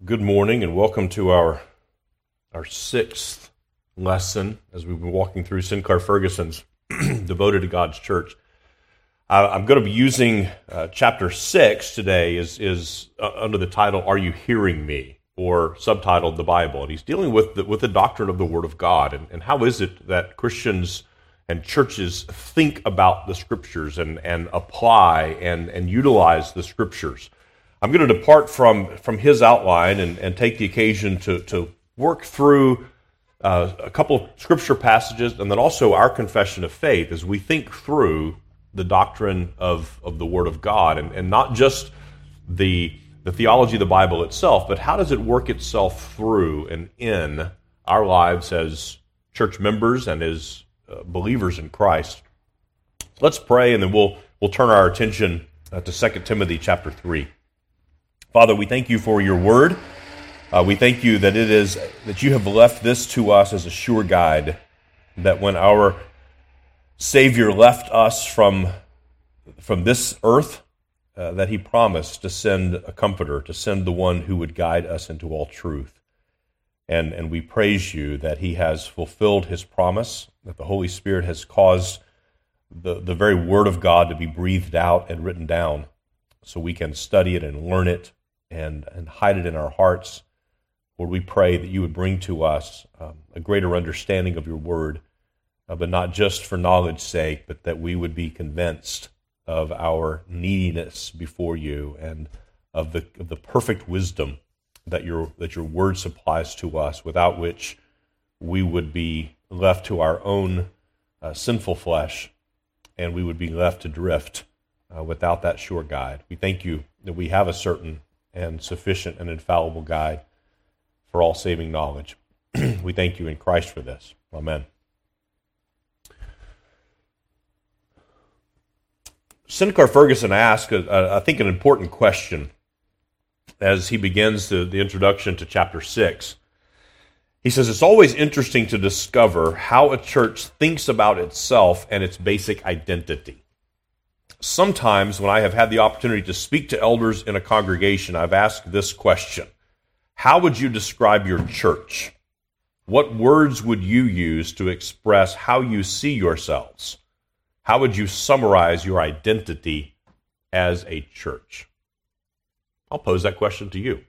Good morning and welcome to our sixth lesson as we've been walking through Sinclair Ferguson's Devoted to God's Church. I'm going to be using chapter 6 today is under the title, Are You Hearing Me? Or subtitled The Bible. And he's dealing with the doctrine of the Word of God and how is it that Christians and churches think about the Scriptures and apply and utilize the Scriptures. I'm going to depart from his outline and take the occasion to work through a couple of Scripture passages and then also our confession of faith as we think through the doctrine of the Word of God and not just the theology of the Bible itself, but how does it work itself through and in our lives as church members and as believers in Christ. Let's pray and then we'll turn our attention to 2 Timothy chapter 3. Father, we thank you for your word. We thank you that that you have left this to us as a sure guide, that when our Savior left us from this earth, that he promised to send a comforter, to send the one who would guide us into all truth. And we praise you that he has fulfilled his promise, that the Holy Spirit has caused the very word of God to be breathed out and written down so we can study it and learn it and hide it in our hearts. Lord, we pray that you would bring to us a greater understanding of your word, but not just for knowledge's sake, but that we would be convinced of our neediness before you and of the perfect wisdom that your word supplies to us, without which we would be left to our own sinful flesh and we would be left to drift without that sure guide. We thank you that we have a certain and sufficient and infallible guide for all saving knowledge. We thank you in Christ for this. Amen. Sinclair Ferguson asked, I think, an important question as he begins the introduction to chapter 6. He says, it's always interesting to discover how a church thinks about itself and its basic identity. Sometimes when I have had the opportunity to speak to elders in a congregation, I've asked this question: how would you describe your church? What words would you use to express how you see yourselves? How would you summarize your identity as a church? I'll pose that question to you.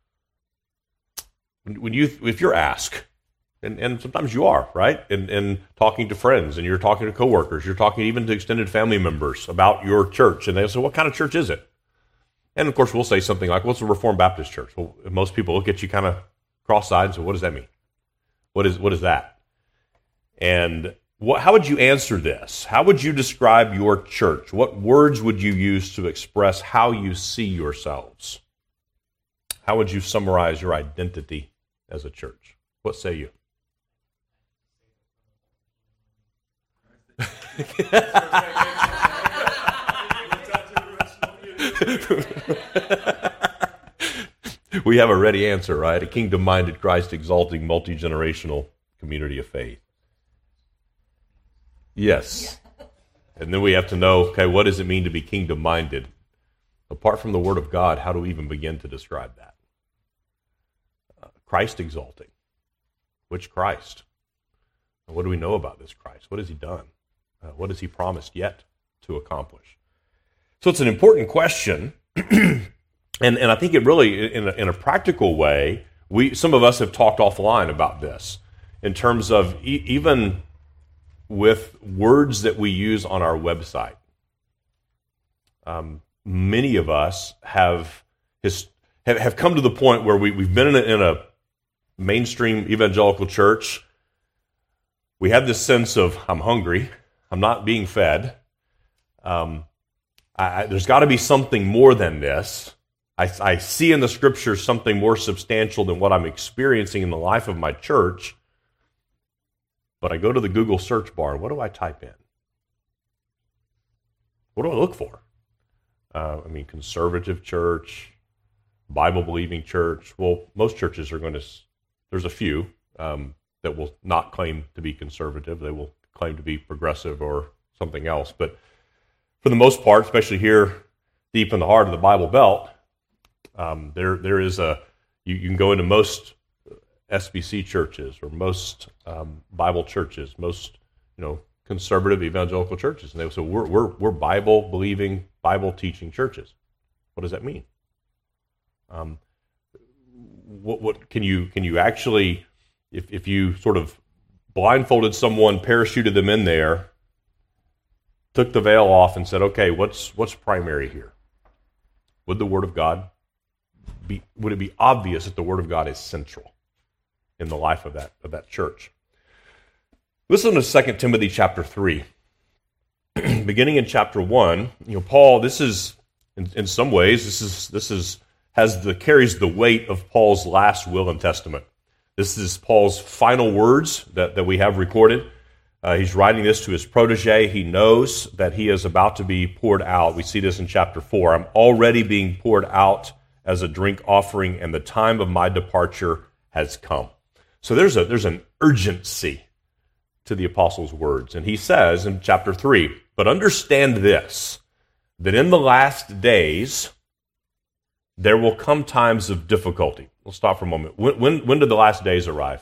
If you're asked, and sometimes you are, right? And talking to friends, and you're talking to coworkers, you're talking even to extended family members about your church, and they'll say, what kind of church is it? And of course, we'll say something like, what's a Reformed Baptist church? Well, most people look at you kind of cross-eyed and say, what does that mean? What is that? And how would you answer this? How would you describe your church? What words would you use to express how you see yourselves? How would you summarize your identity as a church? What say you? We have a ready answer, right? A kingdom-minded, Christ-exalting, multi-generational community of faith. Yes. And then we have to know, okay, what does it mean to be kingdom-minded? Apart from the Word of God, how do we even begin to describe that? Christ-exalting. Which Christ? What do we know about this Christ? What has he done? What has he promised yet to accomplish? So it's an important question, and I think it really, in a practical way, some of us have talked offline about this in terms of even with words that we use on our website. Many of us have come to the point where we've been in a mainstream evangelical church. We have this sense of, I'm hungry, I'm not being fed. There's got to be something more than this. I see in the Scriptures something more substantial than what I'm experiencing in the life of my church. But I go to the Google search bar, and what do I type in? What do I look for? Conservative church, Bible-believing church. Well, most churches are there's a few that will not claim to be conservative. They will claim to be progressive or something else. But for the most part, especially here deep in the heart of the Bible Belt, there is You can go into most SBC churches or most Bible churches, most conservative evangelical churches, and they say we're Bible believing, Bible teaching churches. What does that mean? What can you actually, if you sort of blindfolded someone, parachuted them in there, took the veil off, and said, okay, what's primary here? Would the Word of God would it be obvious that the Word of God is central in the life of that church? Listen to 2 Timothy chapter 3. Beginning in chapter 1, Paul, this is, in some ways, carries the weight of Paul's last will and testament. This is Paul's final words that we have recorded. He's writing this to his protege. He knows that he is about to be poured out. We see this in chapter 4. I'm already being poured out as a drink offering, and the time of my departure has come. So there's an urgency to the apostle's words. And he says in chapter 3, but understand this, that in the last days there will come times of difficulty. We'll stop for a moment. When did the last days arrive?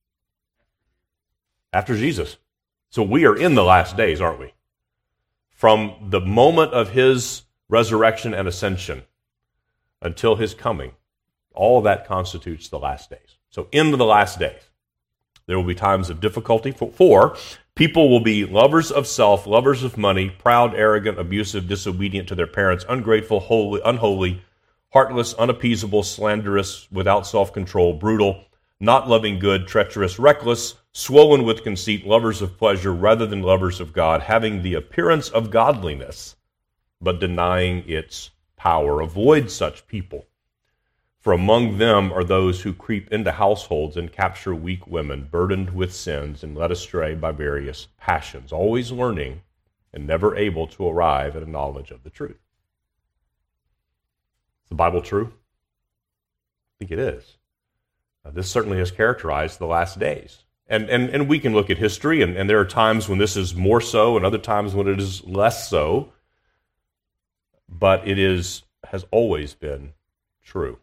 After Jesus. So we are in the last days, aren't we? From the moment of his resurrection and ascension until his coming, all of that constitutes the last days. So in the last days, there will be times of difficulty. For people will be lovers of self, lovers of money, proud, arrogant, abusive, disobedient to their parents, ungrateful, unholy, heartless, unappeasable, slanderous, without self-control, brutal, not loving good, treacherous, reckless, swollen with conceit, lovers of pleasure rather than lovers of God, having the appearance of godliness, but denying its power. Avoid such people. For among them are those who creep into households and capture weak women, burdened with sins and led astray by various passions, always learning and never able to arrive at a knowledge of the truth. Is the Bible true? I think it is. This certainly has characterized the last days. And we can look at history, and there are times when this is more so and other times when it is less so. But it has always been true.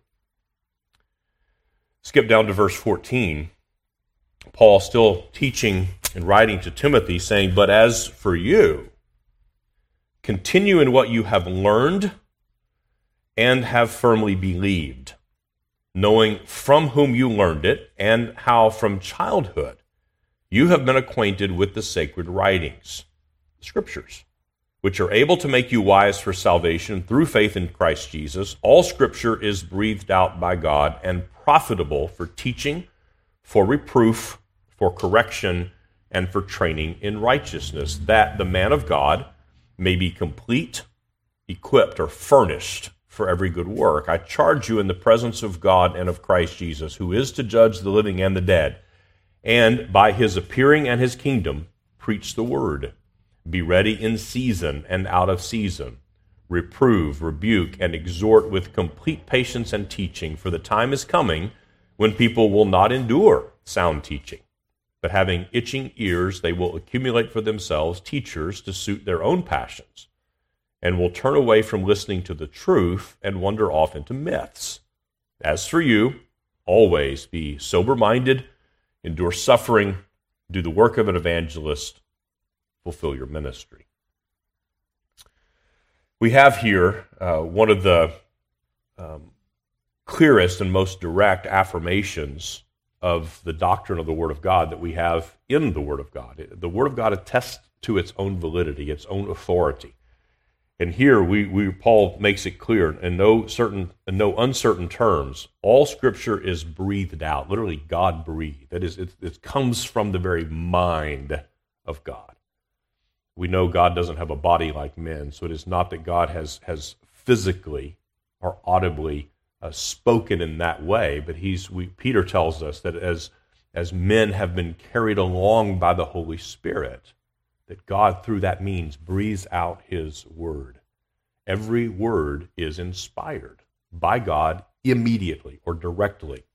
Skip down to verse 14. Paul still teaching and writing to Timothy, saying, but as for you, continue in what you have learned and have firmly believed, knowing from whom you learned it, and how from childhood you have been acquainted with the sacred writings, the Scriptures, which are able to make you wise for salvation through faith in Christ Jesus. All Scripture is breathed out by God and profitable for teaching, for reproof, for correction, and for training in righteousness, that the man of God may be complete, equipped, or furnished for every good work. I charge you in the presence of God and of Christ Jesus, who is to judge the living and the dead, and by his appearing and his kingdom, preach the word. Be ready in season and out of season. Reprove, rebuke, and exhort with complete patience and teaching, for the time is coming when people will not endure sound teaching, but having itching ears, they will accumulate for themselves teachers to suit their own passions, and will turn away from listening to the truth and wander off into myths. As for you, always be sober-minded, endure suffering, do the work of an evangelist, fulfill your ministry. We have here one of the clearest and most direct affirmations of the doctrine of the Word of God that we have in the Word of God. The Word of God attests to its own validity, its own authority. And here Paul makes it clear in no uncertain terms, all Scripture is breathed out, literally God breathed. That is, it comes from the very mind of God. We know God doesn't have a body like men, so it is not that God has physically or audibly spoken in that way, but Peter tells us that as men have been carried along by the Holy Spirit, that God through that means breathes out his word. Every word is inspired by God immediately or directly.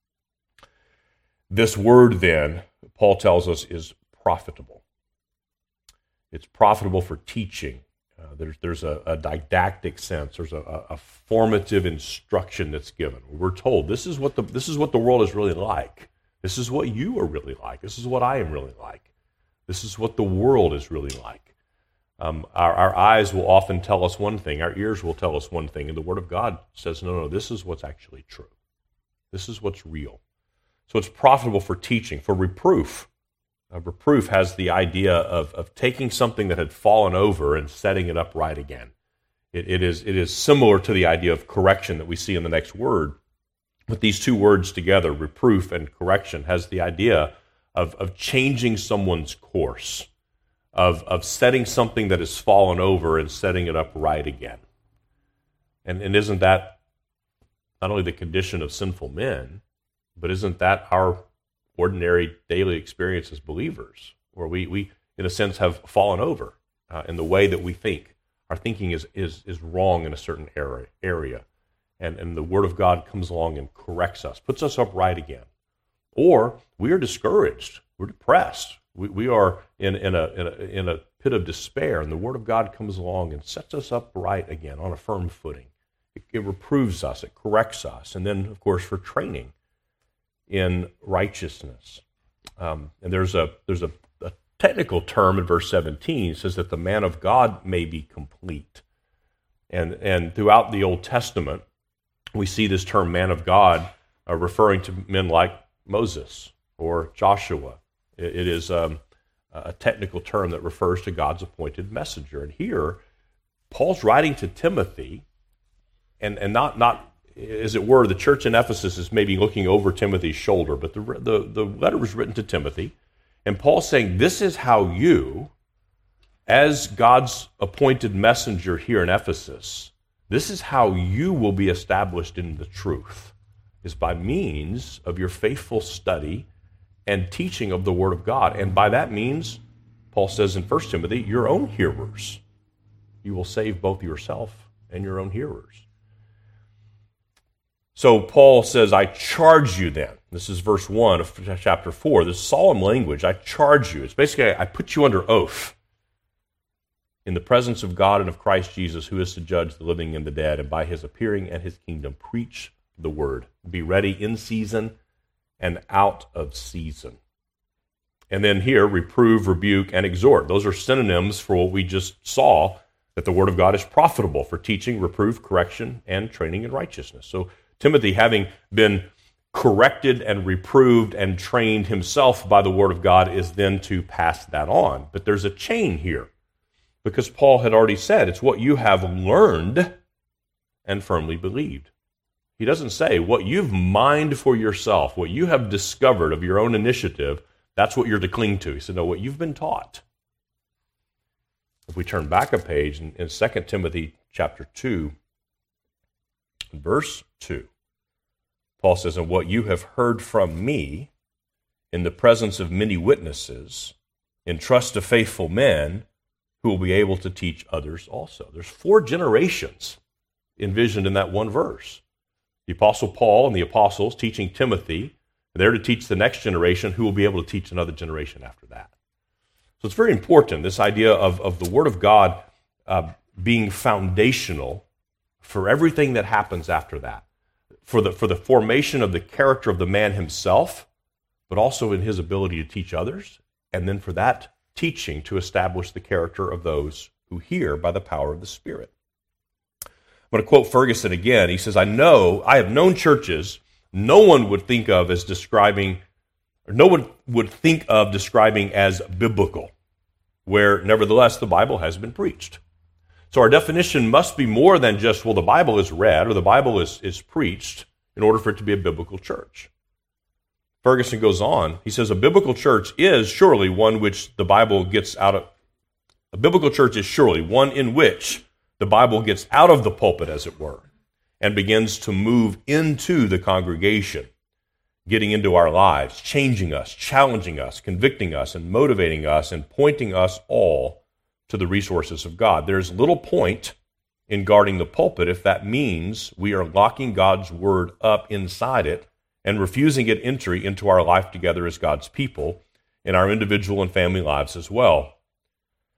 This word then, Paul tells us, is profitable. It's profitable for teaching. There's a didactic sense. There's a formative instruction that's given. We're told this is what the world is really like. This is what you are really like. This is what I am really like. This is what the world is really like. Our eyes will often tell us one thing. Our ears will tell us one thing. And the Word of God says, no, this is what's actually true. This is what's real. So it's profitable for teaching, for reproof. Reproof has the idea of taking something that had fallen over and setting it up right again. It is similar to the idea of correction that we see in the next word. But these two words together, reproof and correction, has the idea of changing someone's course, of setting something that has fallen over and setting it up right again. And isn't that not only the condition of sinful men, but isn't that our ordinary daily experience as believers, where we in a sense, have fallen over in the way that we think? Our thinking is wrong in a certain area. And the Word of God comes along and corrects us, puts us upright again. Or we are discouraged, we're depressed, we are in a pit of despair, and the Word of God comes along and sets us upright again on a firm footing. It reproves us, it corrects us, and then, of course, for training in righteousness. And there's a technical term in verse 17. It says that the man of God may be complete. And throughout the Old Testament, we see this term man of God referring to men like Moses or Joshua. It is a technical term that refers to God's appointed messenger. And here, Paul's writing to Timothy, and not as it were, the church in Ephesus is maybe looking over Timothy's shoulder, but the letter was written to Timothy, and Paul's saying, this is how you, as God's appointed messenger here in Ephesus, this is how you will be established in the truth, is by means of your faithful study and teaching of the Word of God. And by that means, Paul says in 1 Timothy, your own hearers. You will save both yourself and your own hearers. So Paul says, I charge you then. This is verse 1 of chapter 4. This solemn language, I charge you. It's basically, I put you under oath in the presence of God and of Christ Jesus, who is to judge the living and the dead, and by his appearing and his kingdom, preach the word. Be ready in season and out of season. And then here, reprove, rebuke, and exhort. Those are synonyms for what we just saw, that the Word of God is profitable for teaching, reproof, correction, and training in righteousness. So Timothy, having been corrected and reproved and trained himself by the Word of God, is then to pass that on. But there's a chain here, because Paul had already said, it's what you have learned and firmly believed. He doesn't say what you've mined for yourself, what you have discovered of your own initiative, that's what you're to cling to. He said, no, what you've been taught. If we turn back a page in 2 Timothy chapter 2, verse 2, Paul says, and what you have heard from me in the presence of many witnesses, entrust to faithful men who will be able to teach others also. There's 4 generations envisioned in that one verse. The Apostle Paul and the apostles teaching Timothy, they're to teach the next generation, who will be able to teach another generation after that. So it's very important, this idea of the Word of God being foundational for everything that happens after that, for the formation of the character of the man himself, but also in his ability to teach others, and then for that teaching to establish the character of those who hear by the power of the Spirit. I'm going to quote Ferguson again. He says, I have known churches no one would think of describing as biblical, where nevertheless the Bible has been preached. So our definition must be more than just, well, the Bible is read or the Bible is preached in order for it to be a biblical church. Ferguson goes on. He says, a biblical church is surely one which the Bible gets out of. A biblical church is surely one in which the Bible gets out of the pulpit, as it were, and begins to move into the congregation, getting into our lives, changing us, challenging us, convicting us, and motivating us, and pointing us all to the resources of God. There's little point in guarding the pulpit if that means we are locking God's word up inside it and refusing it entry into our life together as God's people, in our individual and family lives as well.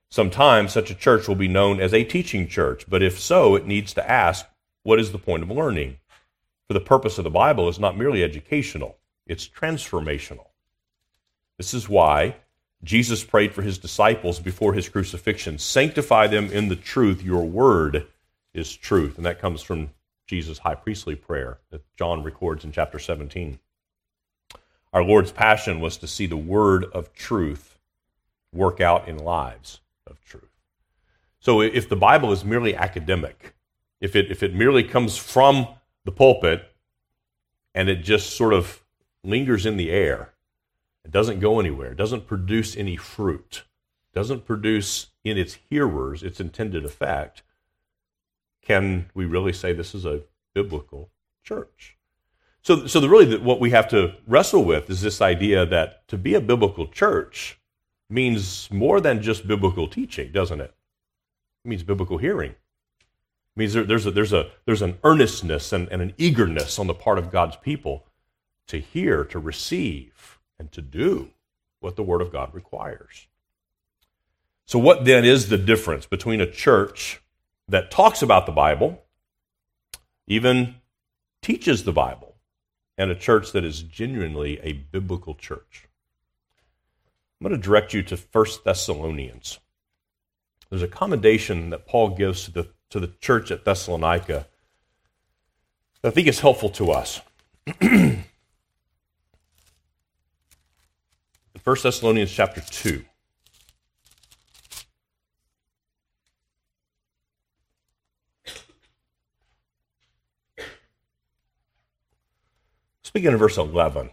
Sometimes such a church will be known as a teaching church, but if so, it needs to ask, what is the point of learning? For the purpose of the Bible is not merely educational, it's transformational. This is why Jesus prayed for his disciples before his crucifixion, sanctify them in the truth, your word is truth. And that comes from Jesus' high priestly prayer that John records in chapter 17. Our Lord's passion was to see the word of truth work out in lives of truth. So if the Bible is merely academic, if it merely comes from the pulpit and it just sort of lingers in the air, it doesn't go anywhere, it doesn't produce any fruit, doesn't produce in its hearers its intended effect, can we really say this is a biblical church? So what we have to wrestle with is this idea that to be a biblical church means more than just biblical teaching, doesn't it? It means biblical hearing. It means there's an earnestness and an eagerness on the part of God's people to hear, to receive, and to do what the Word of God requires. So what then is the difference between a church that talks about the Bible, even teaches the Bible, and a church that is genuinely a biblical church? I'm going to direct you to 1 Thessalonians. There's a commendation that Paul gives to the church at Thessalonica that I think is helpful to us. 1 Thessalonians chapter 2. Speaking in verse 11.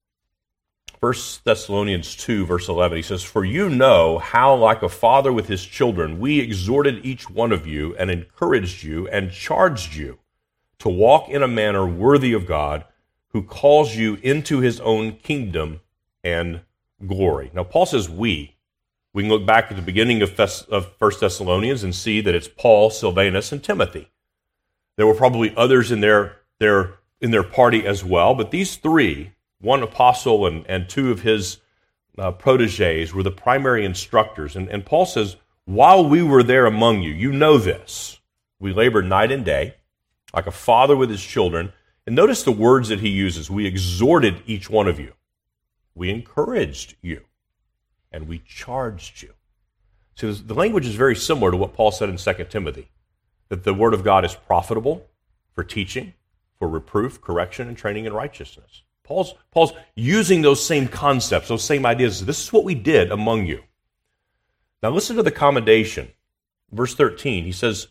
1 Thessalonians 2, verse 11, he says, "For you know how, like a father with his children, we exhorted each one of you and encouraged you and charged you to walk in a manner worthy of God, who calls you into his own kingdom and glory." Now, Paul says we. We can look back at the beginning of 1 Thessalonians and see that it's Paul, Silvanus, and Timothy. There were probably others in their party as well, but these three, one apostle and two of his protégés, were the primary instructors. And Paul says, while we were there among you, you know this. We labored night and day, like a father with his children. And notice the words that he uses. We exhorted each one of you. We encouraged you. And we charged you. So the language is very similar to what Paul said in 2 Timothy, that the word of God is profitable for teaching, for reproof, correction, and training in righteousness. Paul's using those same concepts, those same ideas. This is what we did among you. Now listen to the commendation. Verse 13, he says,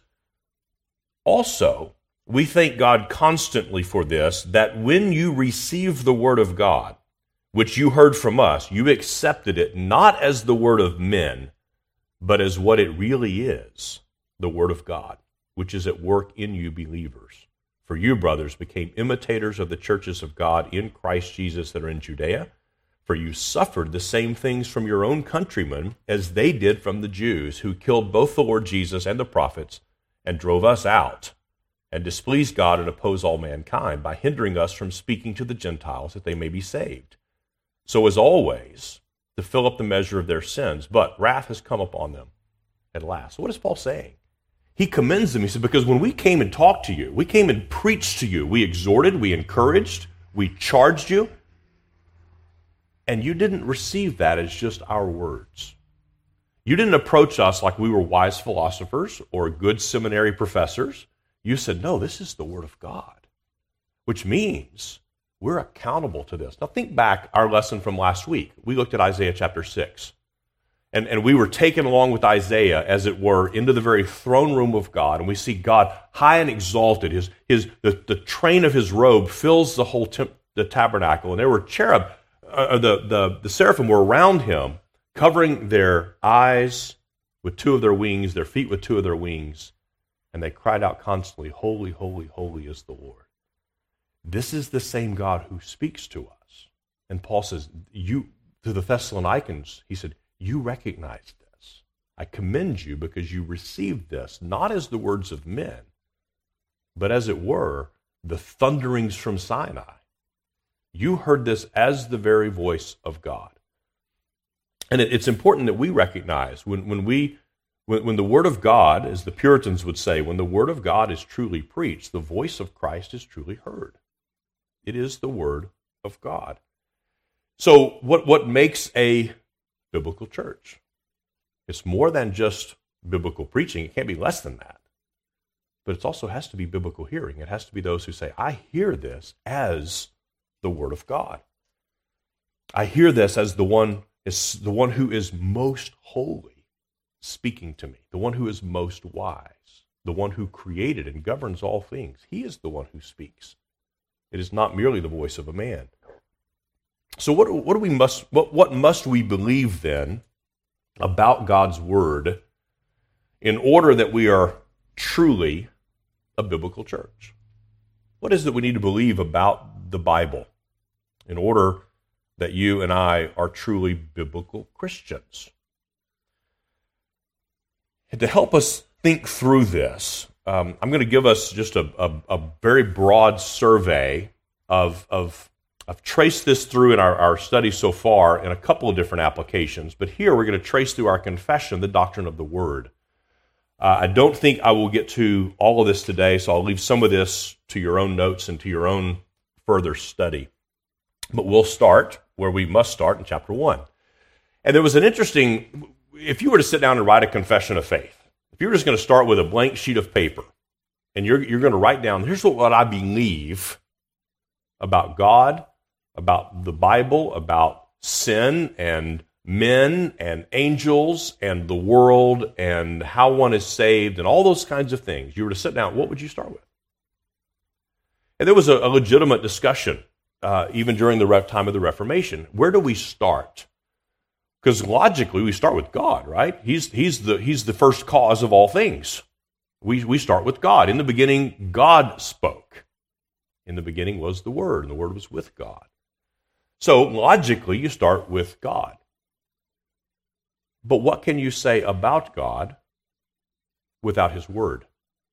"Also, we thank God constantly for this, that when you received the word of God, which you heard from us, you accepted it not as the word of men, but as what it really is, the word of God, which is at work in you believers. For you, brothers, became imitators of the churches of God in Christ Jesus that are in Judea. For you suffered the same things from your own countrymen as they did from the Jews, who killed both the Lord Jesus and the prophets, and drove us out, and displeased God and oppose all mankind by hindering us from speaking to the Gentiles that they may be saved. So as always, to fill up the measure of their sins, but wrath has come upon them at last." So what is Paul saying? He commends them. He said, because when we came and talked to you, we came and preached to you, we exhorted, we encouraged, we charged you, and you didn't receive that as just our words. You didn't approach us like we were wise philosophers or good seminary professors. You said, no, this is the word of God, which means we're accountable to this. Now think back our lesson from last week. We looked at Isaiah chapter 6. And we were taken along with Isaiah, as it were, into the very throne room of God. And we see God high and exalted. The train of his robe fills the whole the tabernacle. And there were cherub, the seraphim were around him, covering their eyes with two of their wings, their feet with two of their wings. And they cried out constantly, "Holy, holy, holy is the Lord." This is the same God who speaks to us. And Paul says, to the Thessalonians, he said, you recognize this. I commend you because you received this, not as the words of men, but as it were, the thunderings from Sinai. You heard this as the very voice of God. And it's important that we recognize when we When the Word of God, as the Puritans would say, when the Word of God is truly preached, the voice of Christ is truly heard. It is the Word of God. So what makes a biblical church? It's more than just biblical preaching. It can't be less than that. But it also has to be biblical hearing. It has to be those who say, I hear this as the Word of God. I hear this as the one who is most holy speaking to me, the one who is most wise, the one who created and governs all things. He is the one who speaks. It is not merely the voice of a man. So what must we believe then about God's Word in order that we are truly a biblical church? What is it we need to believe about the Bible in order that you and I are truly biblical Christians? And to help us think through this, I'm going to give us just a very broad survey I've traced this through in our study so far in a couple of different applications, but here we're going to trace through our confession the doctrine of the Word. I don't think I will get to all of this today, so I'll leave some of this to your own notes and to your own further study. But we'll start where we must start in chapter 1. And there was an interesting, if you were to sit down and write a confession of faith, if you were just going to start with a blank sheet of paper, and you're going to write down, here's what I believe about God, about the Bible, about sin and men and angels and the world and how one is saved and all those kinds of things. You were to sit down, what would you start with? And there was a legitimate discussion even during the time of the Reformation. Where do we start? Because logically we start with God, right? He's the first cause of all things. We start with God. In the beginning, God spoke. In the beginning was the Word, and the Word was with God. So logically, you start with God. But what can you say about God without His Word?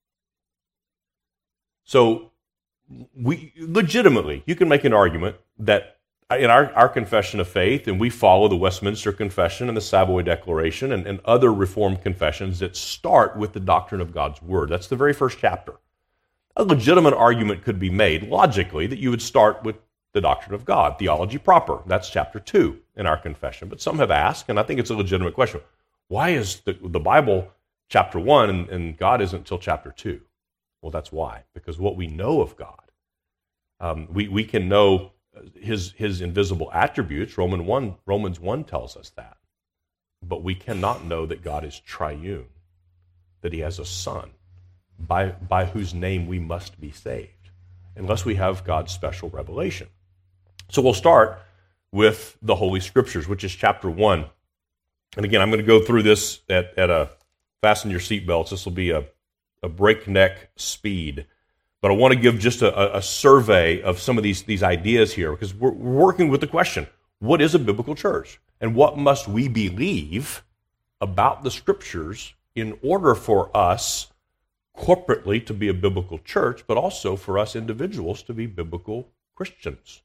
So legitimately, you can make an argument that in our confession of faith, and we follow the Westminster Confession and the Savoy Declaration and other Reformed confessions that start with the doctrine of God's Word. That's the very first chapter. A legitimate argument could be made, logically, that you would start with the doctrine of God, theology proper. That's chapter 2 in our confession. But some have asked, and I think it's a legitimate question, why is the Bible chapter 1 and God isn't until chapter 2? Well, that's why. Because what we know of God, we can know His invisible attributes. Romans 1 tells us that. But we cannot know that God is triune, that He has a Son, by whose name we must be saved, unless we have God's special revelation. So we'll start with the Holy Scriptures, which is chapter 1. And again, I'm going to go through this at fasten your seatbelts. This will be a breakneck speed. But I want to give just a survey of some of these ideas here, because we're working with the question, what is a biblical church? And what must we believe about the Scriptures in order for us corporately to be a biblical church, but also for us individuals to be biblical Christians?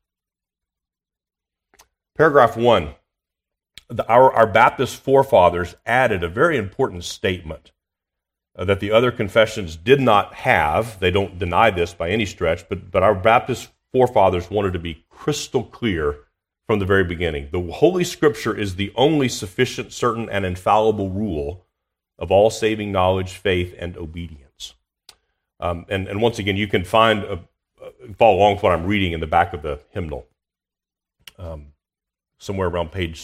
Paragraph 1, our Baptist forefathers added a very important statement that the other confessions did not have. They don't deny this by any stretch, but our Baptist forefathers wanted to be crystal clear from the very beginning. The Holy Scripture is the only sufficient, certain, and infallible rule of all saving knowledge, faith, and obedience. And once again, you can follow along with what I'm reading in the back of the hymnal. Somewhere around page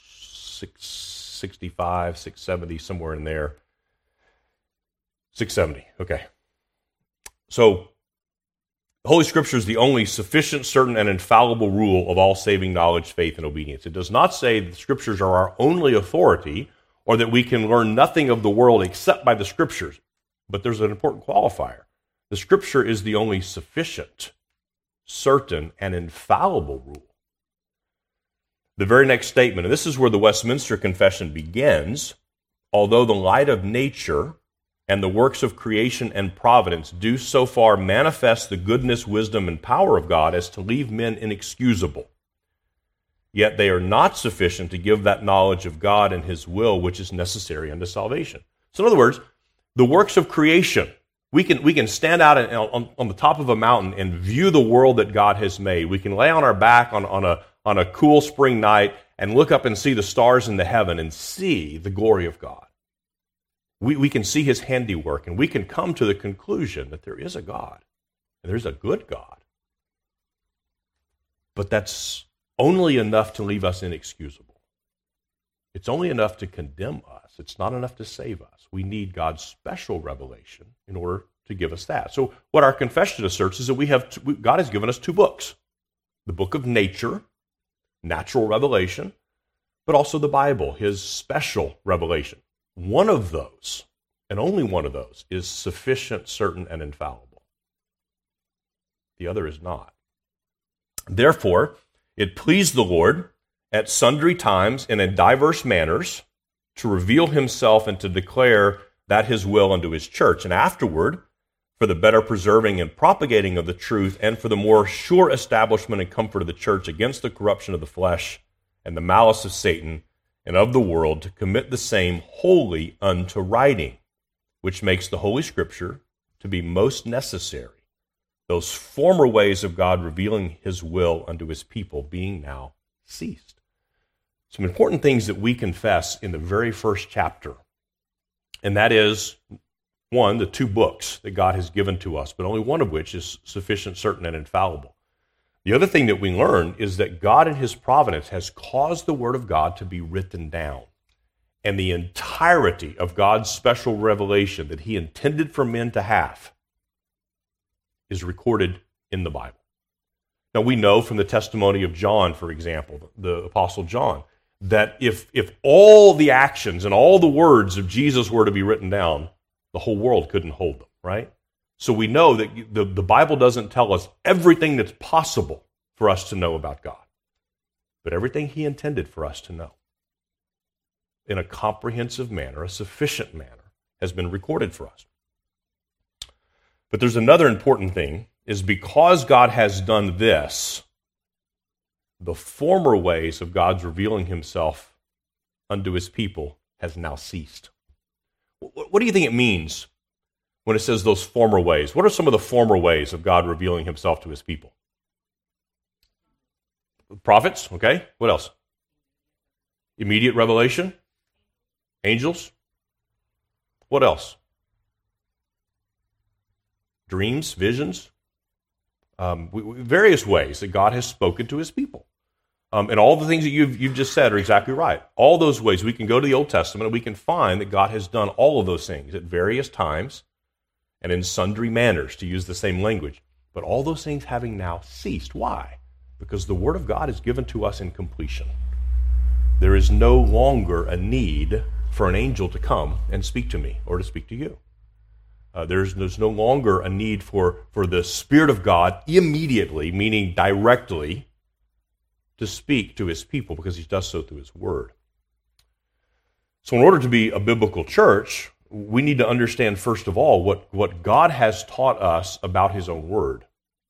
665, 670, somewhere in there. 670, okay. So, the Holy Scripture is the only sufficient, certain, and infallible rule of all saving knowledge, faith, and obedience. It does not say that the Scriptures are our only authority or that we can learn nothing of the world except by the Scriptures. But there's an important qualifier. The Scripture is the only sufficient, certain, and infallible rule. The very next statement, and this is where the Westminster Confession begins, although the light of nature and the works of creation and providence do so far manifest the goodness, wisdom, and power of God as to leave men inexcusable, yet they are not sufficient to give that knowledge of God and His will which is necessary unto salvation. So in other words, the works of creation, we can stand out on the top of a mountain and view the world that God has made. We can lay on our back on a cool spring night and look up and see the stars in the heaven and see the glory of God. We can see his handiwork, and we can come to the conclusion that there is a God, and there's a good God. But that's only enough to leave us inexcusable. It's only enough to condemn us. It's not enough to save us. We need God's special revelation in order to give us that. So what our confession asserts is that God has given us two books. The book of nature, natural revelation, but also the Bible, his special revelation. One of those, and only one of those, is sufficient, certain, and infallible. The other is not. Therefore, it pleased the Lord at sundry times and in diverse manners to reveal himself and to declare that his will unto his church. And afterward, for the better preserving and propagating of the truth, and for the more sure establishment and comfort of the church against the corruption of the flesh and the malice of Satan and of the world, to commit the same wholly unto writing, which makes the Holy Scripture to be most necessary, those former ways of God revealing his will unto his people being now ceased. Some important things that we confess in the very first chapter, and that is, one, the two books that God has given to us, but only one of which is sufficient, certain, and infallible. The other thing that we learn is that God in his providence has caused the Word of God to be written down. And the entirety of God's special revelation that he intended for men to have is recorded in the Bible. Now we know from the testimony of John, for example, the Apostle John, that if all the actions and all the words of Jesus were to be written down, the whole world couldn't hold them, right? So we know that the Bible doesn't tell us everything that's possible for us to know about God, but everything he intended for us to know in a comprehensive manner, a sufficient manner, has been recorded for us. But there's another important thing, is because God has done this, the former ways of God's revealing himself unto his people has now ceased. What do you think it means when it says those former ways? What are some of the former ways of God revealing himself to his people? Prophets, okay. What else? Immediate revelation. Angels. What else? Dreams, visions. Various ways that God has spoken to his people. And all the things that you've just said are exactly right. All those ways, we can go to the Old Testament and we can find that God has done all of those things at various times and in sundry manners, to use the same language. But all those things having now ceased. Why? Because the Word of God is given to us in completion. There is no longer a need for an angel to come and speak to me or to speak to you. There's no longer a need for the Spirit of God immediately, meaning directly, to speak to his people, because he does so through his Word. So in order to be a biblical church, we need to understand, first of all, what God has taught us about his own Word.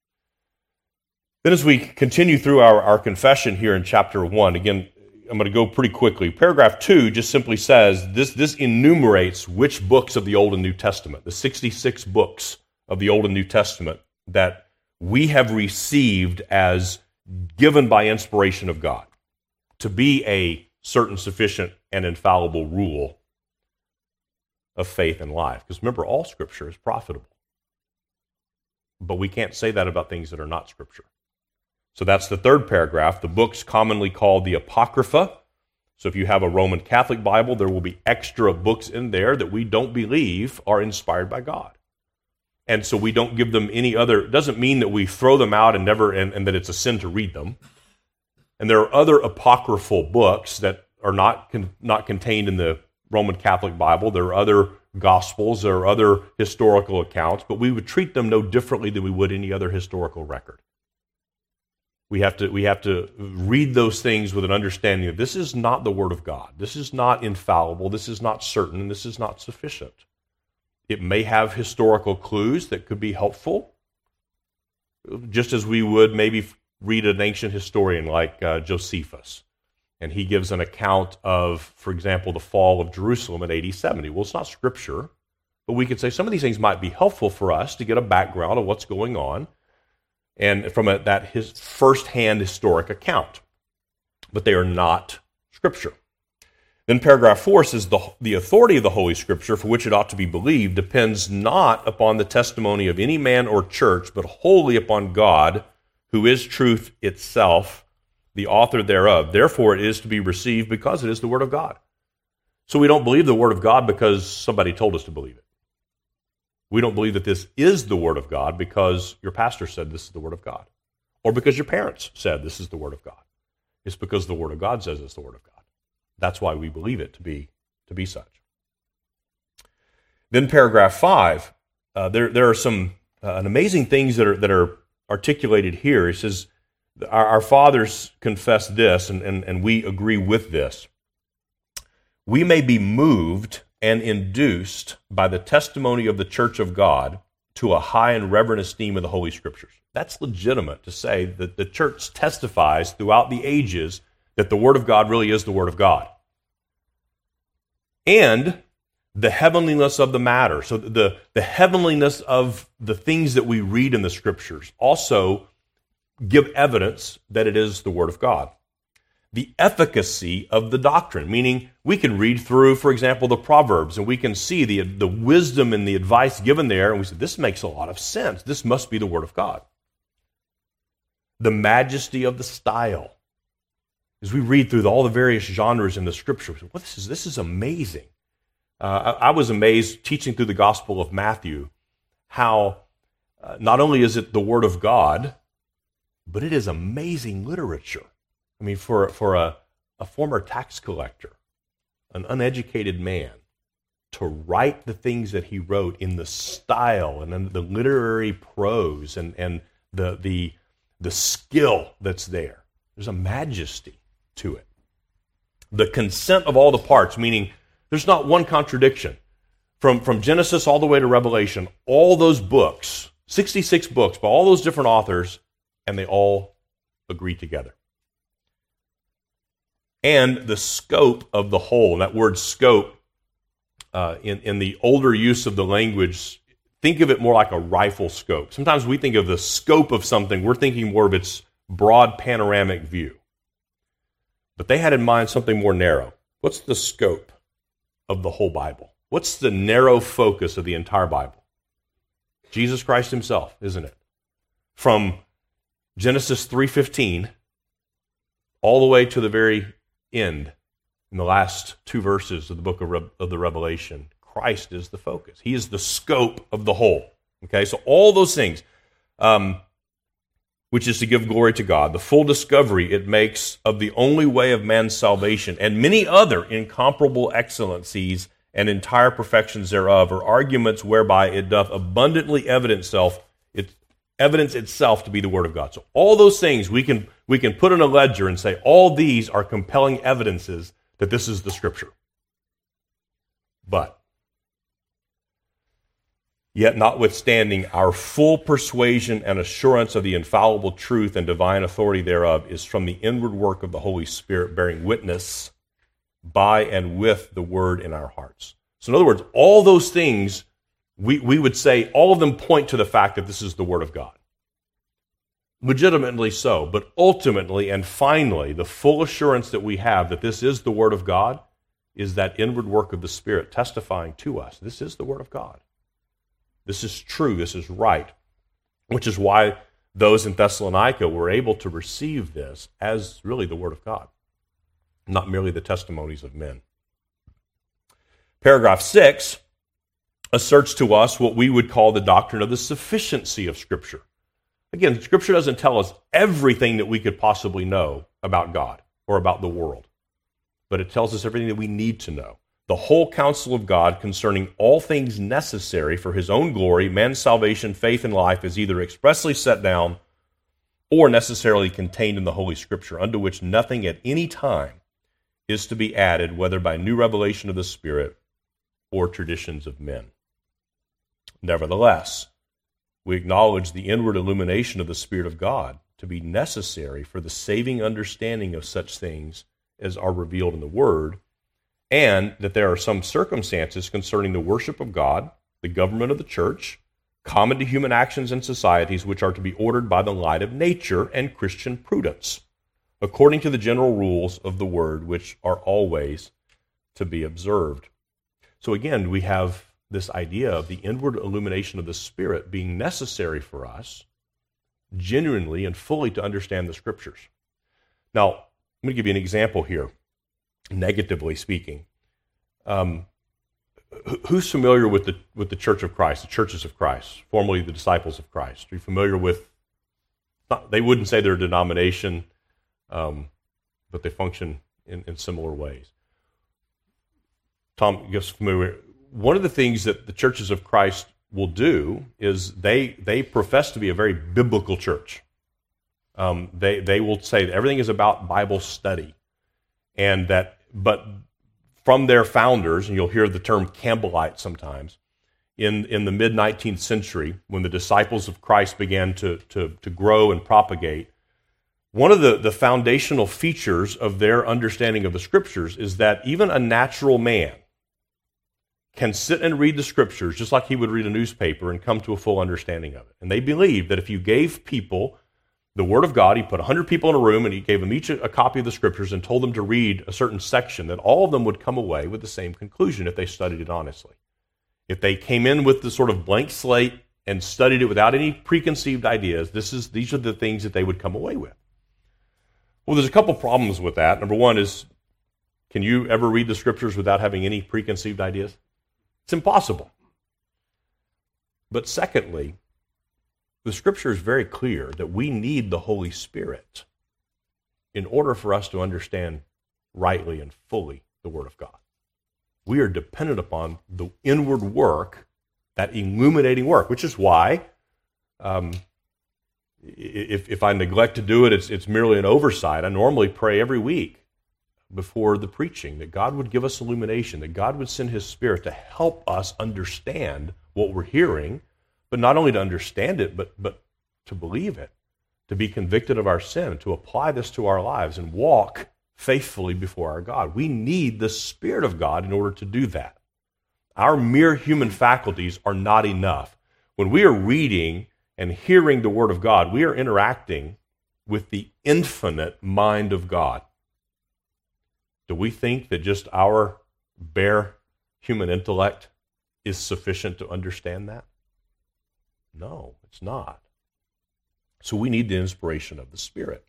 Then as we continue through our confession here in chapter 1, again, I'm going to go pretty quickly. Paragraph 2 just simply says, this enumerates which books of the Old and New Testament, the 66 books of the Old and New Testament that we have received as given by inspiration of God to be a certain, sufficient, and infallible rule of faith and life. Because remember, all Scripture is profitable. But we can't say that about things that are not Scripture. So that's the third paragraph, the books commonly called the Apocrypha. So if you have a Roman Catholic Bible, there will be extra books in there that we don't believe are inspired by God. And so we don't give them any other, it doesn't mean that we throw them out and that it's a sin to read them. And there are other apocryphal books that are not contained in the Roman Catholic Bible. There are other Gospels, there are other historical accounts, but we would treat them no differently than we would any other historical record. We have to read those things with an understanding that this is not the Word of God. This is not infallible. This is not certain. And this is not sufficient. It may have historical clues that could be helpful, just as we would maybe read an ancient historian like Josephus, And he gives an account of, for example, the fall of Jerusalem in AD 70. Well, it's not Scripture, but we could say some of these things might be helpful for us to get a background of what's going on and from his first-hand historic account. But they are not Scripture. Then paragraph 4 says, the authority of the Holy Scripture, for which it ought to be believed, depends not upon the testimony of any man or church, but wholly upon God, who is truth itself, the author thereof. Therefore it is to be received because it is the Word of God. So we don't believe the Word of God because somebody told us to believe it. We don't believe that this is the Word of God because your pastor said this is the Word of God, or because your parents said this is the Word of God. It's because the Word of God says it's the Word of God. That's why we believe it to be such. Then paragraph 5, there are some amazing things that are articulated here. It says, our fathers confess this, and we agree with this. We may be moved and induced by the testimony of the Church of God to a high and reverent esteem of the Holy Scriptures. That's legitimate to say that the church testifies throughout the ages that the Word of God really is the Word of God. And the heavenliness of the matter, so the heavenliness of the things that we read in the Scriptures also give evidence that it is the Word of God. The efficacy of the doctrine, meaning we can read through, for example, the Proverbs, and we can see the wisdom and the advice given there, and we say, this makes a lot of sense. This must be the Word of God. The majesty of the style. As we read through all the various genres in the Scriptures, well, this is amazing. I was amazed teaching through the Gospel of Matthew how not only is it the Word of God, but it is amazing literature. I mean, for a former tax collector, an uneducated man, to write the things that he wrote in the style and then the literary prose and the skill that's there. There's a majesty to it. The consent of all the parts, meaning there's not one contradiction. From Genesis all the way to Revelation, all those books, 66 books by all those different authors, and they all agree together. And the scope of the whole, and that word scope, in the older use of the language, think of it more like a rifle scope. Sometimes we think of the scope of something, we're thinking more of its broad panoramic view. But they had in mind something more narrow. What's the scope of the whole Bible? What's the narrow focus of the entire Bible? Jesus Christ himself, isn't it? From Genesis 3:15 all the way to the very end, in the last two verses of the book of the Revelation, Christ is the focus. He is the scope of the whole. Okay, so all those things, which is to give glory to God, the full discovery it makes of the only way of man's salvation, and many other incomparable excellencies and entire perfections thereof, are arguments whereby it doth abundantly evidence itself to be the Word of God. So all those things we can put in a ledger and say, all these are compelling evidences that this is the Scripture. But yet notwithstanding, our full persuasion and assurance of the infallible truth and divine authority thereof is from the inward work of the Holy Spirit, bearing witness by and with the Word in our hearts. So in other words, all those things, we would say, all of them point to the fact that this is the Word of God. Legitimately so, but ultimately and finally, the full assurance that we have that this is the Word of God is that inward work of the Spirit testifying to us. This is the Word of God. This is true, this is right, which is why those in Thessalonica were able to receive this as really the Word of God, not merely the testimonies of men. Paragraph 6 asserts to us what we would call the doctrine of the sufficiency of Scripture. Again, Scripture doesn't tell us everything that we could possibly know about God or about the world, but it tells us everything that we need to know. The whole counsel of God concerning all things necessary for his own glory, man's salvation, faith, and life is either expressly set down or necessarily contained in the Holy Scripture, unto which nothing at any time is to be added, whether by new revelation of the Spirit or traditions of men. Nevertheless, we acknowledge the inward illumination of the Spirit of God to be necessary for the saving understanding of such things as are revealed in the Word, and that there are some circumstances concerning the worship of God, the government of the church, common to human actions and societies, which are to be ordered by the light of nature and Christian prudence, according to the general rules of the Word, which are always to be observed. So again, we have this idea of the inward illumination of the Spirit being necessary for us genuinely and fully to understand the Scriptures. Now, I'm going to give you an example here, negatively speaking. Who's familiar with the Church of Christ, the churches of Christ, formerly the disciples of Christ? Are you familiar with, they wouldn't say they're a denomination, but they function in similar ways. Tom, you guys familiar? One of the things that the churches of Christ will do is they profess to be a very biblical church. They will say that everything is about Bible study, but from their founders, and you'll hear the term Campbellite sometimes, in the mid-19th century, when the disciples of Christ began to grow and propagate, one of the foundational features of their understanding of the Scriptures is that even a natural man can sit and read the Scriptures just like he would read a newspaper and come to a full understanding of it. And they believe that if you gave people the Word of God, he put 100 people in a room and he gave them each a copy of the Scriptures and told them to read a certain section, that all of them would come away with the same conclusion if they studied it honestly. If they came in with the sort of blank slate and studied it without any preconceived ideas, these are the things that they would come away with. Well, there's a couple problems with that. Number one is, can you ever read the Scriptures without having any preconceived ideas? It's impossible. But secondly, the Scripture is very clear that we need the Holy Spirit in order for us to understand rightly and fully the Word of God. We are dependent upon the inward work, that illuminating work, which is why if I neglect to do it, it's merely an oversight. I normally pray every week before the preaching that God would give us illumination, that God would send His Spirit to help us understand what we're hearing, but not only to understand it, but to believe it, to be convicted of our sin, to apply this to our lives and walk faithfully before our God. We need the Spirit of God in order to do that. Our mere human faculties are not enough. When we are reading and hearing the Word of God, we are interacting with the infinite mind of God. Do we think that just our bare human intellect is sufficient to understand that? No, it's not. So we need the inspiration of the Spirit.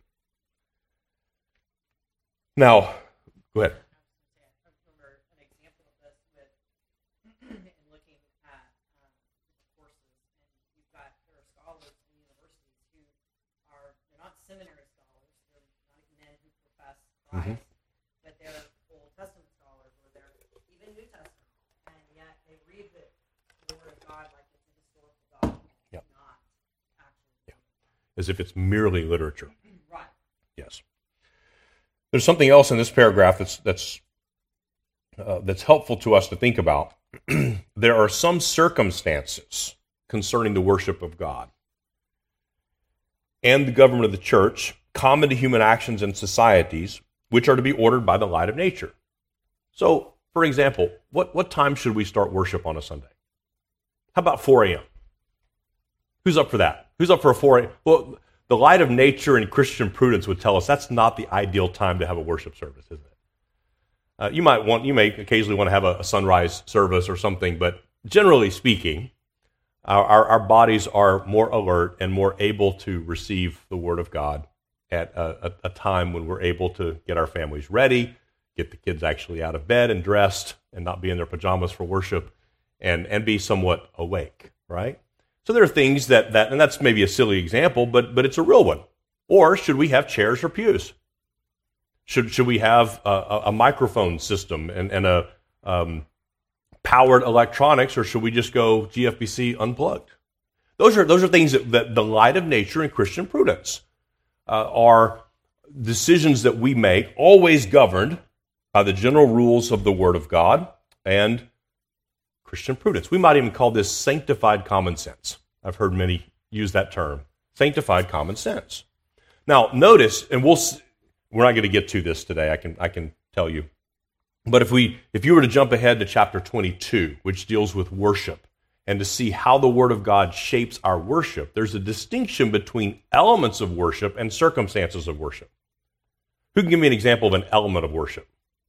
Now, go ahead. I remember an example of this in looking at courses, and there are scholars in universities who they're not seminary scholars, they're not even men who profess Christ, but they're Old Testament scholars, or they're even New Testament, and yet they read the Word of God like it's a historical document, not actually. As if it's merely literature. Right. Yes. There's something else in this paragraph that's helpful to us to think about. There are some circumstances concerning the worship of God and the government of the church, common to human actions and societies, which are to be ordered by the light of nature. So, for example, what time should we start worship on a Sunday? How about 4 a.m.? Who's up for that? Who's up for a 4 a.m.? Well, the light of nature and Christian prudence would tell us that's not the ideal time to have a worship service, isn't it? You may occasionally want to have a sunrise service or something, but generally speaking, our bodies are more alert and more able to receive the Word of God at a time when we're able to get our families ready, get the kids actually out of bed and dressed, and not be in their pajamas for worship, and be somewhat awake, right? So there are things that and that's maybe a silly example, but it's a real one. Or should we have chairs or pews? Should we have a microphone system and a powered electronics, or should we just go GFBC unplugged? Those are things that the light of nature and Christian prudence are decisions that we make, always governed by the general rules of the Word of God and Christian prudence. We might even call this sanctified common sense. I've heard many use that term, sanctified common sense. Now, notice, and We're not going to get to this today, I can tell you. But if you were to jump ahead to chapter 22, which deals with worship, and to see how the Word of God shapes our worship, there's a distinction between elements of worship and circumstances of worship. Who can give me an example of an element of worship?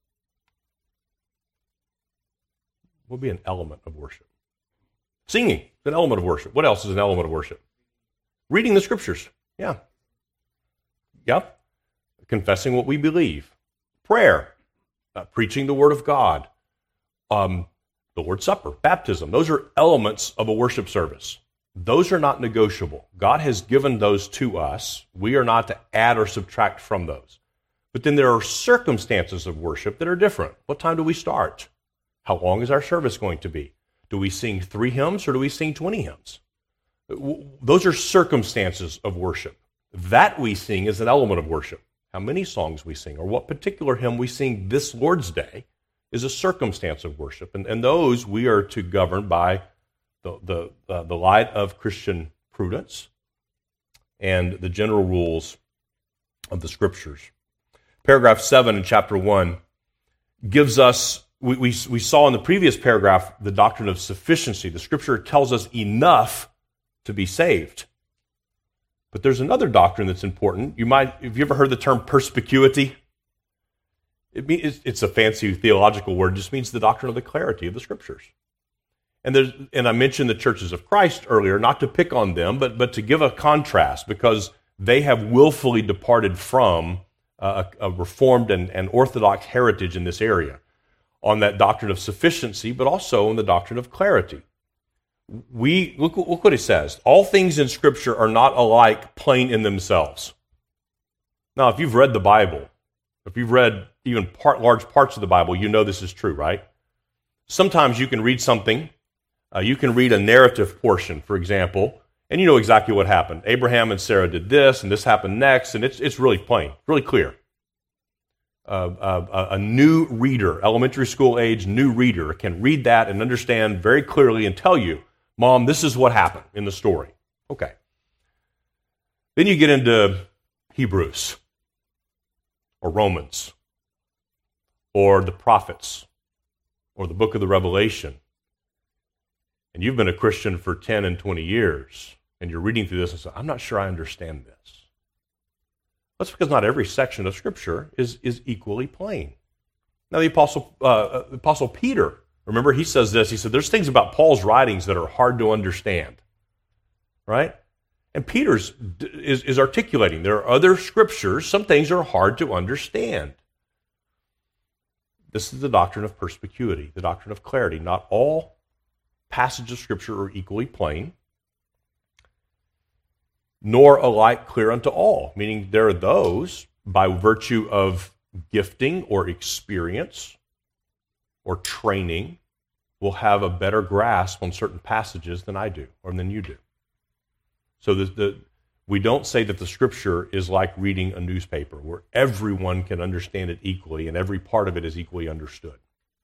What would be an element of worship? Singing is an element of worship. What else is an element of worship? Reading the Scriptures. Yeah. Yep. Confessing what we believe. Prayer. Preaching the Word of God. The Lord's Supper, baptism, those are elements of a worship service. Those are not negotiable. God has given those to us. We are not to add or subtract from those. But then there are circumstances of worship that are different. What time do we start? How long is our service going to be? Do we sing 3 hymns or do we sing 20 hymns? Those are circumstances of worship. That we sing is an element of worship. How many songs we sing or what particular hymn we sing this Lord's Day is a circumstance of worship. And those we are to govern by the light of Christian prudence and the general rules of the Scriptures. Paragraph 7 in chapter 1 gives us, we saw in the previous paragraph, the doctrine of sufficiency. The Scripture tells us enough to be saved. But there's another doctrine that's important. Have you ever heard the term perspicuity? It's a fancy theological word. It just means the doctrine of the clarity of the Scriptures. And I mentioned the churches of Christ earlier, not to pick on them, but to give a contrast, because they have willfully departed from a reformed and orthodox heritage in this area on that doctrine of sufficiency, but also on the doctrine of clarity. Look what it says. All things in Scripture are not alike plain in themselves. Now, if you've read the Bible, if you've read even large parts of the Bible, you know this is true, right? Sometimes you can read something, you can read a narrative portion, for example, and you know exactly what happened. Abraham and Sarah did this, and this happened next, and it's really plain, really clear. A new reader, elementary school age new reader, can read that and understand very clearly and tell you, Mom, this is what happened in the story. Okay. Then you get into Hebrews, or Romans, or the prophets, or the book of the Revelation, and you've been a Christian for 10 and 20 years, and you're reading through this and say, I'm not sure I understand this. That's because not every section of Scripture is equally plain. Now, the Apostle Peter, remember, he says this. He said, there's things about Paul's writings that are hard to understand, right? And Peter is articulating. There are other Scriptures, some things are hard to understand. This is the doctrine of perspicuity, the doctrine of clarity. Not all passages of Scripture are equally plain, nor alike clear unto all, meaning there are those, by virtue of gifting or experience or training, will have a better grasp on certain passages than I do or than you do. So we don't say that the Scripture is like reading a newspaper where everyone can understand it equally and every part of it is equally understood.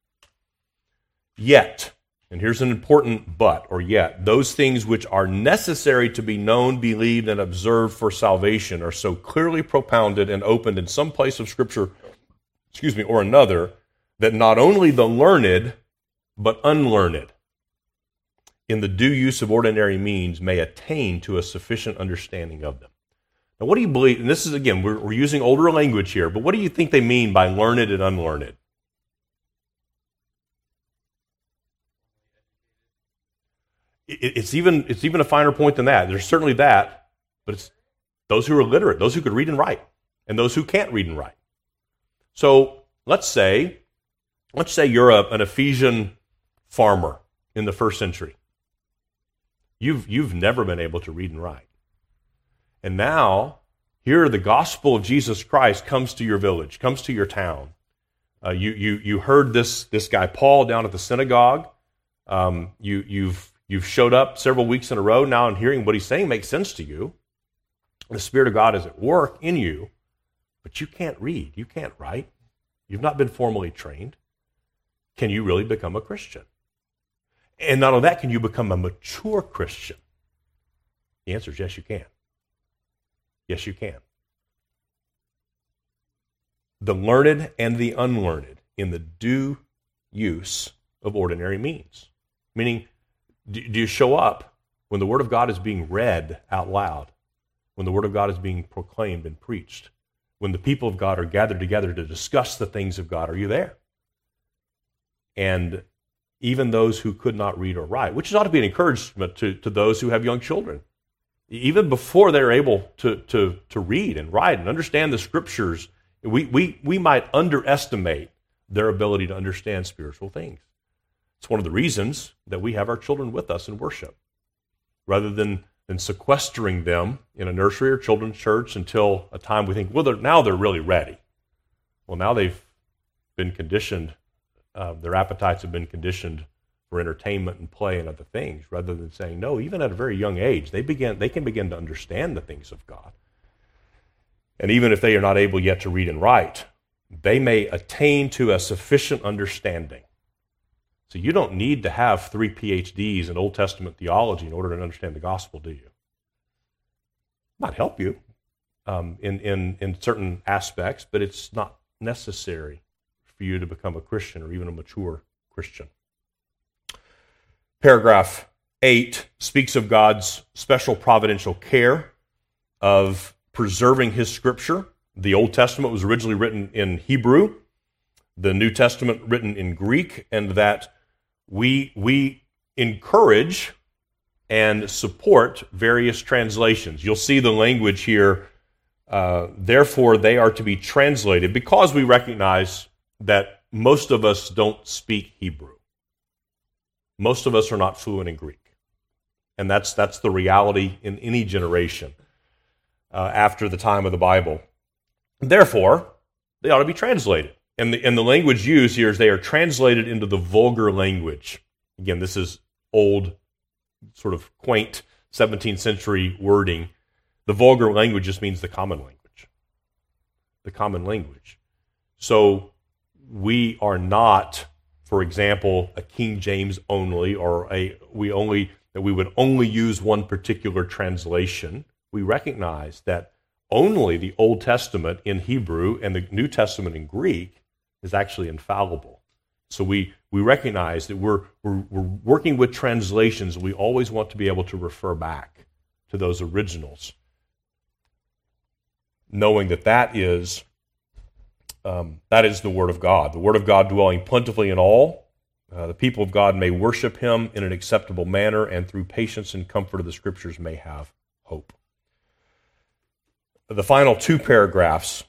Yet, and here's an important but, or yet, those things which are necessary to be known, believed, and observed for salvation are so clearly propounded and opened in some place of Scripture, or another, that not only the learned, but unlearned, in the due use of ordinary means, may attain to a sufficient understanding of them. Now, what do you believe? And this is, again, we're using older language here, but what do you think they mean by learned and unlearned? It's even a finer point than that. There's certainly that, but it's those who are literate, those who could read and write, and those who can't read and write. So let's say you're an Ephesian farmer in the first century. You've never been able to read and write. And now, here the gospel of Jesus Christ comes to your village, comes to your town. You heard this guy Paul down at the synagogue. You've showed up several weeks in a row now, and hearing what he's saying makes sense to you. The Spirit of God is at work in you, but you can't read, you can't write. You've not been formally trained. Can you really become a Christian? And not only that, can you become a mature Christian? The answer is yes, you can. Yes, you can. the learned and the unlearned in the due use of ordinary means. Meaning, do you show up when the Word of God is being read out loud, when the Word of God is being proclaimed and preached, when the people of God are gathered together to discuss the things of God? Are you there? And even those who could not read or write, which ought to be an encouragement to those who have young children. Even before they're able to read and write and understand the Scriptures, we might underestimate their ability to understand spiritual things. It's one of the reasons that we have our children with us in worship, rather than sequestering them in a nursery or children's church until a time we think, well, now they're really ready. Well, now they've been conditioned, their appetites have been conditioned for entertainment and play and other things, rather than saying, no, even at a very young age, they can begin to understand the things of God. And even if they are not able yet to read and write, they may attain to a sufficient understanding. So you don't need to have 3 PhDs in Old Testament theology in order to understand the gospel, do you? It might help you in certain aspects, but it's not necessary for you to become a Christian or even a mature Christian. Paragraph 8 speaks of God's special providential care of preserving His Scripture. The Old Testament was originally written in Hebrew, the New Testament written in Greek, and that we encourage and support various translations. You'll see the language here, therefore they are to be translated, because we recognize that most of us don't speak Hebrew. Most of us are not fluent in Greek. And that's the reality in any generation after the time of the Bible. Therefore, they ought to be translated. And the language used here is they are translated into the vulgar language. Again, this is old, sort of quaint 17th century wording. The vulgar language just means the common language. The common language. So we are not, for example, a King James only, or we would only use one particular translation. We recognize that only the Old Testament in Hebrew and the New Testament in Greek is actually infallible. So we recognize that we're working with translations. We always want to be able to refer back to those originals, knowing that is the Word of God. The Word of God dwelling plentifully in all. The people of God may worship Him in an acceptable manner, and through patience and comfort of the Scriptures may have hope. The final 2 paragraphs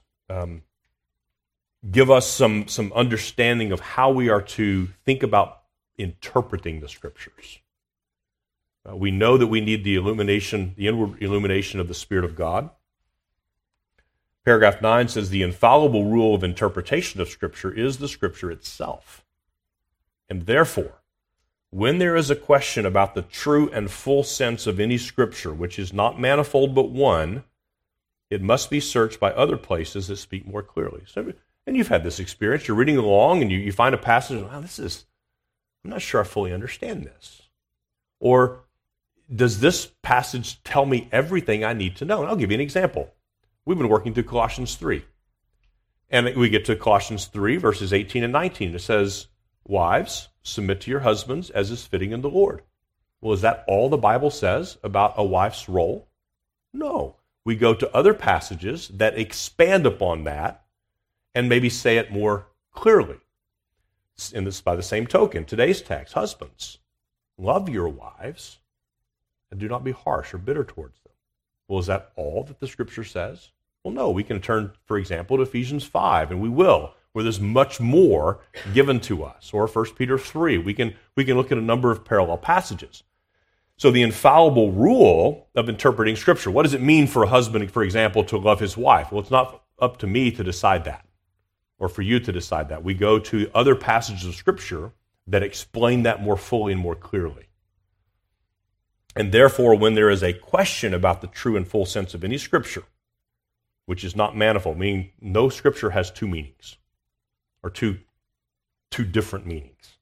give us some understanding of how we are to think about interpreting the Scriptures. We know that we need the inward illumination of the Spirit of God. Paragraph 9 says the infallible rule of interpretation of Scripture is the Scripture itself. And therefore, when there is a question about the true and full sense of any Scripture, which is not manifold but one, it must be searched by other places that speak more clearly. And you've had this experience. You're reading along and you find a passage, and I'm not sure I fully understand this. Or does this passage tell me everything I need to know? And I'll give you an example. We've been working through Colossians 3. And we get to Colossians 3, verses 18 and 19. It says, wives, submit to your husbands as is fitting in the Lord. Well, is that all the Bible says about a wife's role? No. We go to other passages that expand upon that and maybe say it more clearly. And this, by the same token, today's text, husbands, love your wives and do not be harsh or bitter towards them. Well, is that all that the Scripture says? Well, no. We can turn, for example, to Ephesians 5, and we will, where there's much more given to us. Or 1 Peter 3. We can look at a number of parallel passages. So the infallible rule of interpreting Scripture, what does it mean for a husband, for example, to love his wife? Well, it's not up to me to decide that, or for you to decide that. We go to other passages of Scripture that explain that more fully and more clearly. And therefore, when there is a question about the true and full sense of any Scripture, which is not manifold, meaning no Scripture has 2 meanings, or two different meanings,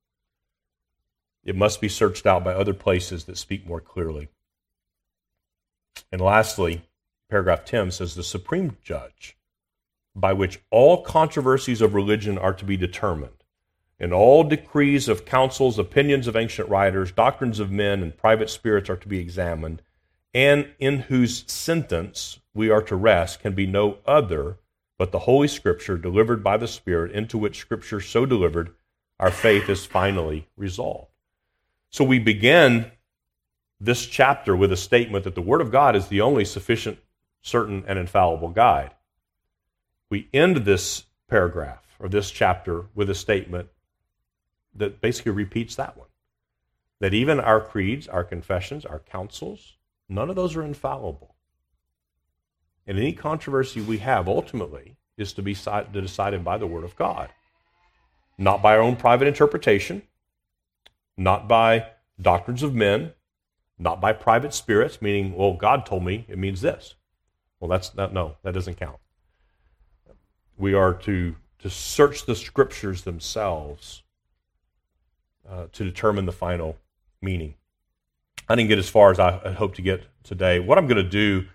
it must be searched out by other places that speak more clearly. And lastly, paragraph 10 says the supreme judge by which all controversies of religion are to be determined, and all decrees of councils, opinions of ancient writers, doctrines of men, and private spirits are to be examined, and in whose sentence we are to rest, can be no other but the Holy Scripture delivered by the Spirit, into which Scripture so delivered, our faith is finally resolved. So we begin this chapter with a statement that the Word of God is the only sufficient, certain, and infallible guide. We end this paragraph, or this chapter, with a statement that basically repeats that one. That even our creeds, our confessions, our councils, none of those are infallible. And any controversy we have ultimately is to be decided by the Word of God. Not by our own private interpretation, not by doctrines of men, not by private spirits, meaning, well, God told me it means this. Well, that doesn't count. We are to search the Scriptures themselves to determine the final meaning. I didn't get as far as I had hoped to get today. What I'm going to do,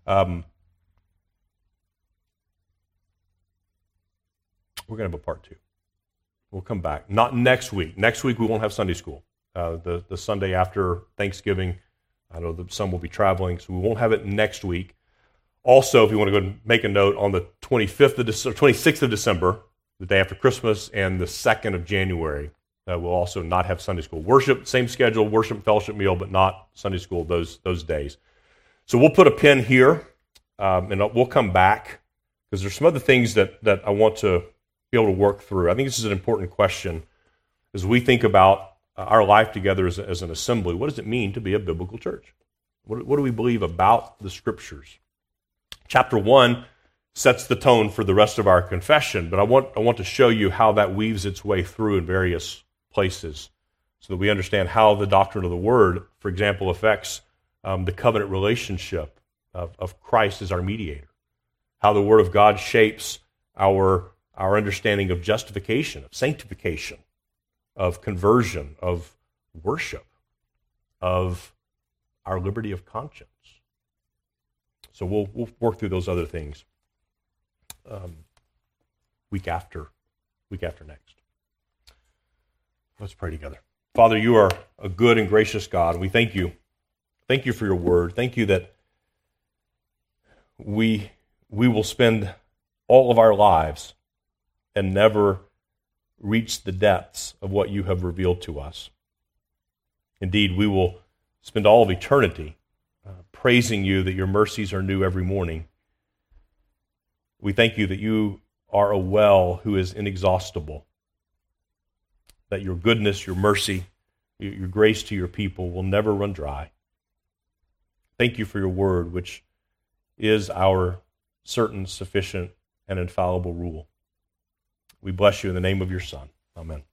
we're going to have a part 2. We'll come back. Not next week. Next week we won't have Sunday school. The Sunday after Thanksgiving, I know that some will be traveling, so we won't have it next week. Also, if you want to go and make a note, on the 26th of December, the day after Christmas, and the 2nd of January, we'll also not have Sunday school. Worship, same schedule, worship, fellowship meal, but not Sunday school those days. So we'll put a pin here, and we'll come back, because there's some other things that I want to be able to work through. I think this is an important question as we think about our life together as an assembly. What does it mean to be a biblical church? What do we believe about the Scriptures? Chapter 1 sets the tone for the rest of our confession, but I want to show you how that weaves its way through in various places so that we understand how the doctrine of the Word, for example, affects the covenant relationship of Christ as our mediator, how the Word of God shapes our understanding of justification, of sanctification, of conversion, of worship, of our liberty of conscience. So we'll work through those other things week after next. Let's pray together. Father, you are a good and gracious God, and we thank you. Thank you for your word. Thank you that we will spend all of our lives and never reach the depths of what you have revealed to us. Indeed, we will spend all of eternity praising you that your mercies are new every morning. We thank you that you are a well who is inexhaustible, that your goodness, your mercy, your grace to your people will never run dry. Thank you for your word, which is our certain, sufficient, and infallible rule. We bless you in the name of your Son. Amen.